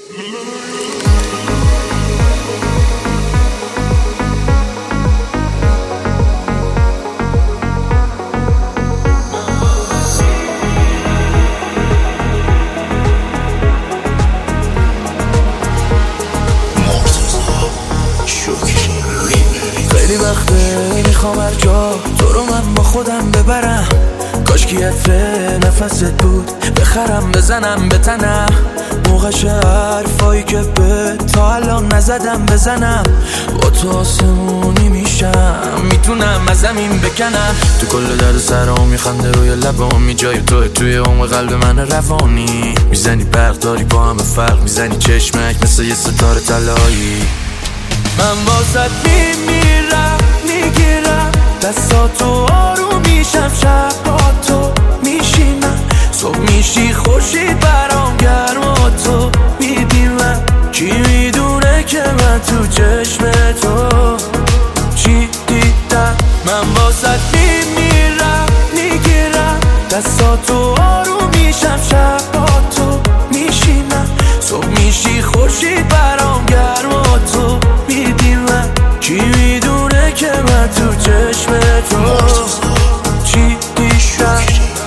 خیلی وقته میخوام هر جا تو رو من با خودم ببرم، کاش که عطر نفست بود بخرم بزنم به تنم، موقعش حرفایی که به تا الان نزدم بزنم، با تو آسمونی میشم میتونم از زمین بکنم، تو کل درد سرام میخنده روی لبامی، جای توی عمق قلب من روانی، میزنی برق داری با همه فرق، میزنی چشمک مثل یه ستاره طلایی، من واسط میمیرم میگیرم دستاتو آروم میشم، شب با تو میشینم، صبح میشی خورشید برام گرم و تو میبینم، کی میدونه که من تو چشم تو چی دیدم، من واسط میمیرم میگیرم دستاتو آروم میشم، شب با تو میشینم، صبح میشی خورشید برام گرم و تو میبینم، کی میدونه که من تو چشم تو چی دیدم.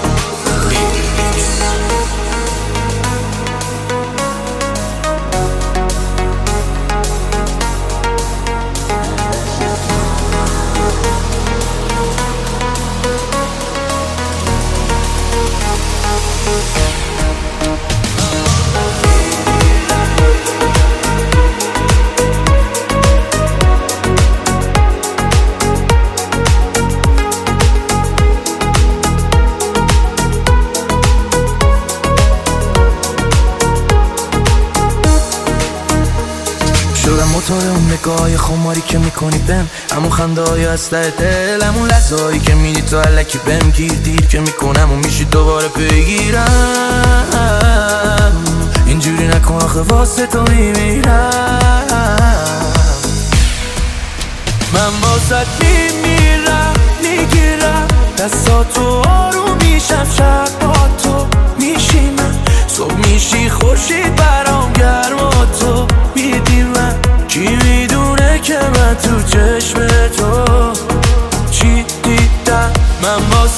شدم موتور اون نگاه خماری که میکنی بهم، همون خنده های اسلحه دل، همون لحظه‌هایی که میدی تو علکی بهم گیر دیر که میکنم و میشی دوباره بگیرم، اینجوری نکن آخه واسه تو میمیرم، من واسط میمیرم میگیرم دستاتو آروم میشم، شب با تو میشینم، صبح میشی خورشید برام گرم و تو میدیمم، کی میدونه که من تو چشم تو چی دیدم، من